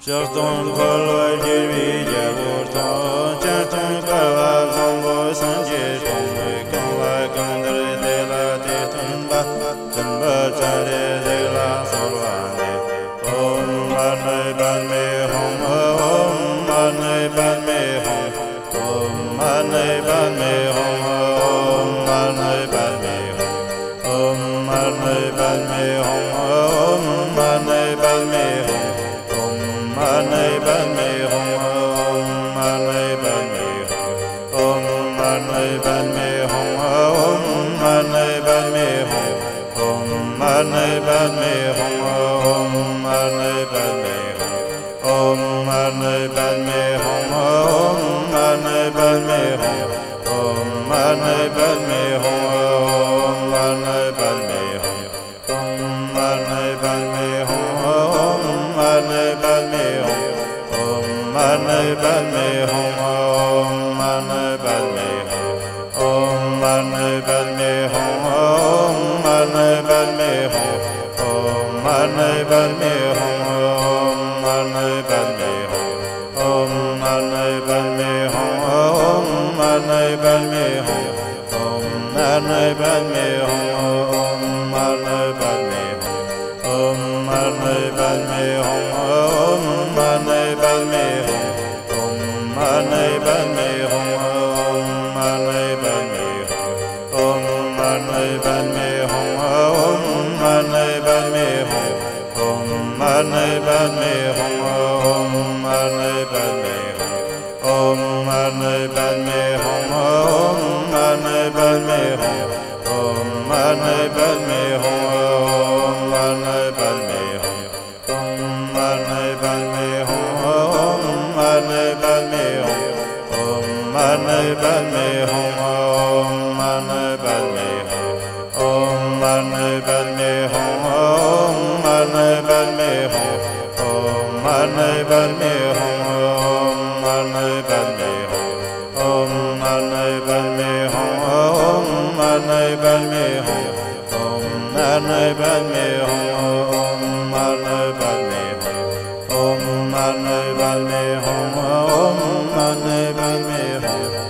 Chaston Kalai Jiri Jaburton, Chaton Kala Zambo Sanje, Tombe Kala Kandre de la Tetumba, Tumba Chare de la Solane, Om Mane Banme Hom, Om Mane Banme Hom, Om Mane Banme Hom, Om Mane Banme Hom, Om Mane Banme Hom, Om Mane Banme Hom. Mane Padme Hum, Om Mane Padme Hum, Om Mane Padme Hum, Om Mane Padme Hum, Om Mane Padme Hum, Om Mane Padme Hum, Om Mane Padme Hum, Om Mane Padme Hum, Om Mane Padme Hum, Om Mane Padme Hum, Om Mane Padme Hum, Om Mane Padme Hum. Mane Padme Hum, Om Mane Padme Hum, Om Mane Padme Hum, Om Mane Padme Hum, Om Mane Padme Hum, Om Mane Padme Hum, Om Mane Padme Hum, Om Mane Padme Hum, Om Mane Padme Hum, Om Mane Padme Hum, Om Mane Padme Hum, Om Mane Padme Hum. Mane Padme Hum, Om Mane Padme Hum, Om Mane Padme Hum, Om Mane Padme Hum, Om Mane Padme Hum, Om Mane Padme Hum, Om Mane Padme Hum, Om Mane Padme Hum, Om Mane Padme Hum, Om Mane Padme Hum, Om Mane Padme Hum, Om Mane Padme Hum. Mane Padme Hum, Om Mane Padme Hum, Om Mane Padme Hum, Om Mane Padme Hum, Om Mane Padme Hum, Om Mane Padme Hum, Om Mane Padme Hum, Om Mane Padme Hum, Om Mane Padme Hum, Om Mane Padme Hum, Om Mane Padme Hum, Om Mane Padme Hum.